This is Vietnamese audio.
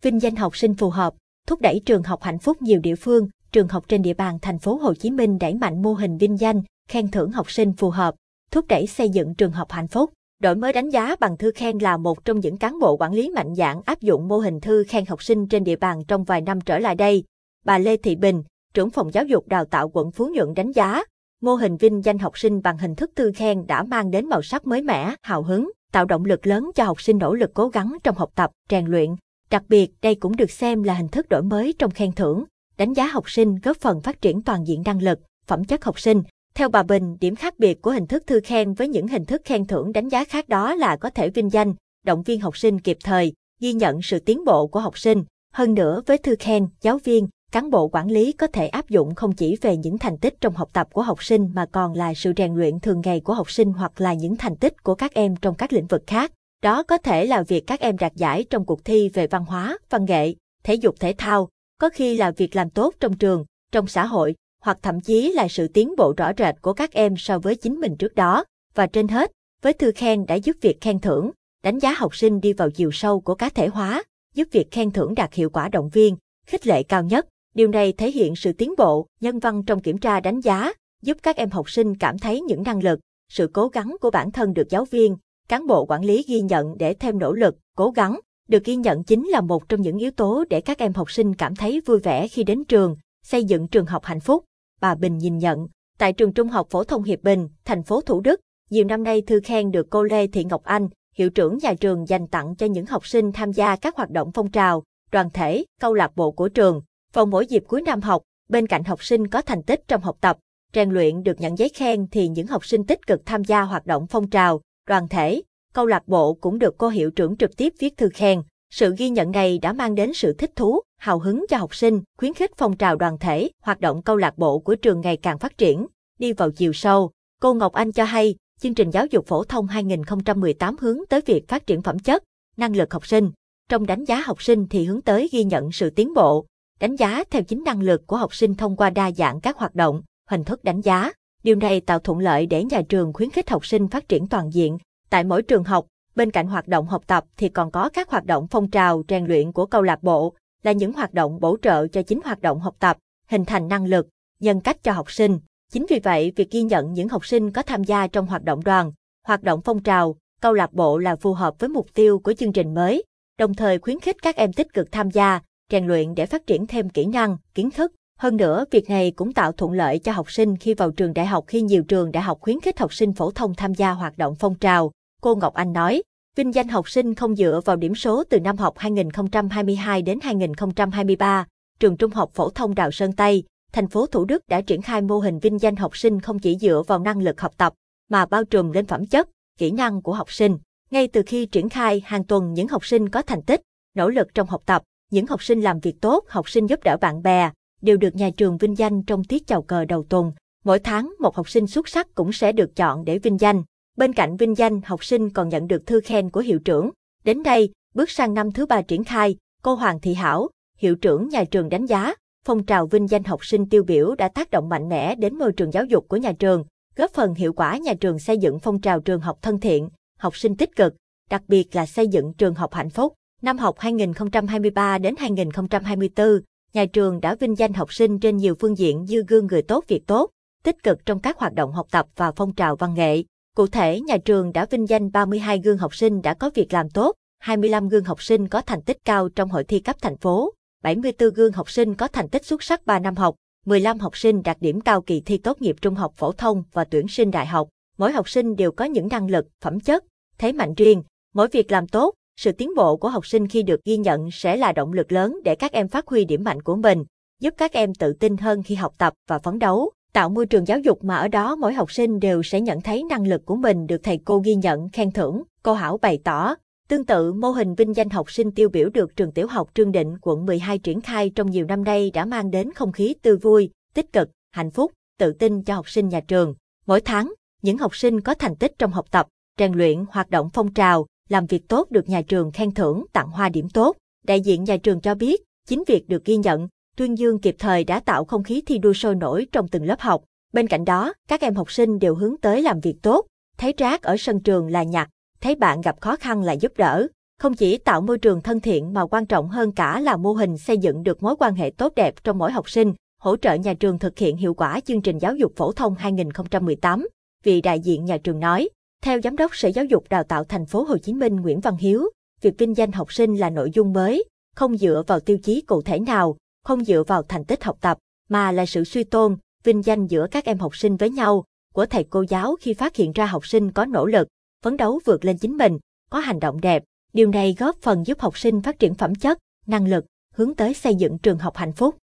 Vinh danh học sinh phù hợp, thúc đẩy trường học hạnh phúc. Nhiều địa phương, trường học trên địa bàn thành phố Hồ Chí Minh đẩy mạnh mô hình vinh danh, khen thưởng học sinh phù hợp, thúc đẩy xây dựng trường học hạnh phúc. Đổi mới đánh giá bằng thư khen là một trong những cán bộ quản lý mạnh dạn áp dụng mô hình thư khen học sinh trên địa bàn trong vài năm trở lại đây. Bà Lê Thị Bình, trưởng phòng giáo dục đào tạo quận Phú Nhuận đánh giá, mô hình vinh danh học sinh bằng hình thức thư khen đã mang đến màu sắc mới mẻ, hào hứng, tạo động lực lớn cho học sinh nỗ lực cố gắng trong học tập, rèn luyện. Đặc biệt, đây cũng được xem là hình thức đổi mới trong khen thưởng, đánh giá học sinh, góp phần phát triển toàn diện năng lực, phẩm chất học sinh. Theo bà Bình, điểm khác biệt của hình thức thư khen với những hình thức khen thưởng đánh giá khác đó là có thể vinh danh, động viên học sinh kịp thời, ghi nhận sự tiến bộ của học sinh. Hơn nữa, với thư khen, giáo viên, cán bộ quản lý có thể áp dụng không chỉ về những thành tích trong học tập của học sinh mà còn là sự rèn luyện thường ngày của học sinh hoặc là những thành tích của các em trong các lĩnh vực khác. Đó có thể là việc các em đạt giải trong cuộc thi về văn hóa, văn nghệ, thể dục thể thao, có khi là việc làm tốt trong trường, trong xã hội, hoặc thậm chí là sự tiến bộ rõ rệt của các em so với chính mình trước đó. Và trên hết, với thư khen đã giúp việc khen thưởng, đánh giá học sinh đi vào chiều sâu của cá thể hóa, giúp việc khen thưởng đạt hiệu quả động viên, khích lệ cao nhất. Điều này thể hiện sự tiến bộ, nhân văn trong kiểm tra đánh giá, giúp các em học sinh cảm thấy những năng lực, sự cố gắng của bản thân được giáo viên, cán bộ quản lý ghi nhận để thêm nỗ lực, cố gắng. Được ghi nhận chính là một trong những yếu tố để các em học sinh cảm thấy vui vẻ khi đến trường, xây dựng trường học hạnh phúc. Bà Bình nhìn nhận, tại trường Trung học phổ thông Hiệp Bình, thành phố Thủ Đức, nhiều năm nay thư khen được cô Lê Thị Ngọc Anh, hiệu trưởng nhà trường dành tặng cho những học sinh tham gia các hoạt động phong trào, đoàn thể, câu lạc bộ của trường. Vào mỗi dịp cuối năm học, bên cạnh học sinh có thành tích trong học tập, rèn luyện được nhận giấy khen thì những học sinh tích cực tham gia hoạt động phong trào, đoàn thể, câu lạc bộ cũng được cô hiệu trưởng trực tiếp viết thư khen. Sự ghi nhận này đã mang đến sự thích thú, hào hứng cho học sinh, khuyến khích phong trào đoàn thể, hoạt động câu lạc bộ của trường ngày càng phát triển, đi vào chiều sâu. Cô Ngọc Anh cho hay, chương trình giáo dục phổ thông 2018 hướng tới việc phát triển phẩm chất, năng lực học sinh. Trong đánh giá học sinh thì hướng tới ghi nhận sự tiến bộ, đánh giá theo chính năng lực của học sinh thông qua đa dạng các hoạt động, hình thức đánh giá. Điều này tạo thuận lợi để nhà trường khuyến khích học sinh phát triển toàn diện. Tại mỗi trường học, bên cạnh hoạt động học tập thì còn có các hoạt động phong trào rèn luyện của câu lạc bộ, là những hoạt động bổ trợ cho chính hoạt động học tập, hình thành năng lực, nhân cách cho học sinh. Chính vì vậy, việc ghi nhận những học sinh có tham gia trong hoạt động đoàn, hoạt động phong trào, câu lạc bộ là phù hợp với mục tiêu của chương trình mới, đồng thời khuyến khích các em tích cực tham gia, rèn luyện để phát triển thêm kỹ năng, kiến thức. Hơn nữa, việc này cũng tạo thuận lợi cho học sinh khi vào trường đại học khi nhiều trường đại học khuyến khích học sinh phổ thông tham gia hoạt động phong trào. Cô Ngọc Anh nói, vinh danh học sinh không dựa vào điểm số từ năm học 2022 đến 2023, trường Trung học phổ thông Đào Sơn Tây, thành phố Thủ Đức đã triển khai mô hình vinh danh học sinh không chỉ dựa vào năng lực học tập, mà bao trùm lên phẩm chất, kỹ năng của học sinh. Ngay từ khi triển khai, hàng tuần những học sinh có thành tích, nỗ lực trong học tập, những học sinh làm việc tốt, học sinh giúp đỡ bạn bè, đều được nhà trường vinh danh trong tiết chào cờ đầu tuần. Mỗi tháng, một học sinh xuất sắc cũng sẽ được chọn để vinh danh. Bên cạnh vinh danh, học sinh còn nhận được thư khen của hiệu trưởng. Đến đây, bước sang năm thứ 3 triển khai, cô Hoàng Thị Hảo, hiệu trưởng nhà trường đánh giá, phong trào vinh danh học sinh tiêu biểu đã tác động mạnh mẽ đến môi trường giáo dục của nhà trường, góp phần hiệu quả nhà trường xây dựng phong trào trường học thân thiện, học sinh tích cực, đặc biệt là xây dựng trường học hạnh phúc. Năm học 2023 đến 2024, nhà trường đã vinh danh học sinh trên nhiều phương diện như gương người tốt việc tốt, tích cực trong các hoạt động học tập và phong trào văn nghệ. Cụ thể, nhà trường đã vinh danh 32 gương học sinh đã có việc làm tốt, 25 gương học sinh có thành tích cao trong hội thi cấp thành phố, 74 gương học sinh có thành tích xuất sắc 3 năm học, 15 học sinh đạt điểm cao kỳ thi tốt nghiệp trung học phổ thông và tuyển sinh đại học. Mỗi học sinh đều có những năng lực, phẩm chất, thế mạnh riêng. Mỗi việc làm tốt, sự tiến bộ của học sinh khi được ghi nhận sẽ là động lực lớn để các em phát huy điểm mạnh của mình, giúp các em tự tin hơn khi học tập và phấn đấu, tạo môi trường giáo dục mà ở đó mỗi học sinh đều sẽ nhận thấy năng lực của mình được thầy cô ghi nhận, khen thưởng. Cô Hảo bày tỏ, tương tự mô hình vinh danh học sinh tiêu biểu được trường tiểu học Trương Định, quận 12 triển khai trong nhiều năm nay đã mang đến không khí tươi vui, tích cực, hạnh phúc, tự tin cho học sinh nhà trường. Mỗi tháng, những học sinh có thành tích trong học tập, rèn luyện, hoạt động phong trào, làm việc tốt được nhà trường khen thưởng, tặng hoa điểm tốt. Đại diện nhà trường cho biết, chính việc được ghi nhận, tuyên dương kịp thời đã tạo không khí thi đua sôi nổi trong từng lớp học. Bên cạnh đó, các em học sinh đều hướng tới làm việc tốt, thấy rác ở sân trường là nhặt, thấy bạn gặp khó khăn là giúp đỡ. Không chỉ tạo môi trường thân thiện mà quan trọng hơn cả là mô hình xây dựng được mối quan hệ tốt đẹp trong mỗi học sinh, hỗ trợ nhà trường thực hiện hiệu quả chương trình giáo dục phổ thông 2018. Vị đại diện nhà trường nói, theo Giám đốc Sở Giáo dục Đào tạo Thành phố Hồ Chí Minh Nguyễn Văn Hiếu, việc vinh danh học sinh là nội dung mới, không dựa vào tiêu chí cụ thể nào, không dựa vào thành tích học tập, mà là sự suy tôn, vinh danh giữa các em học sinh với nhau, của thầy cô giáo khi phát hiện ra học sinh có nỗ lực, phấn đấu vượt lên chính mình, có hành động đẹp. Điều này góp phần giúp học sinh phát triển phẩm chất, năng lực, hướng tới xây dựng trường học hạnh phúc.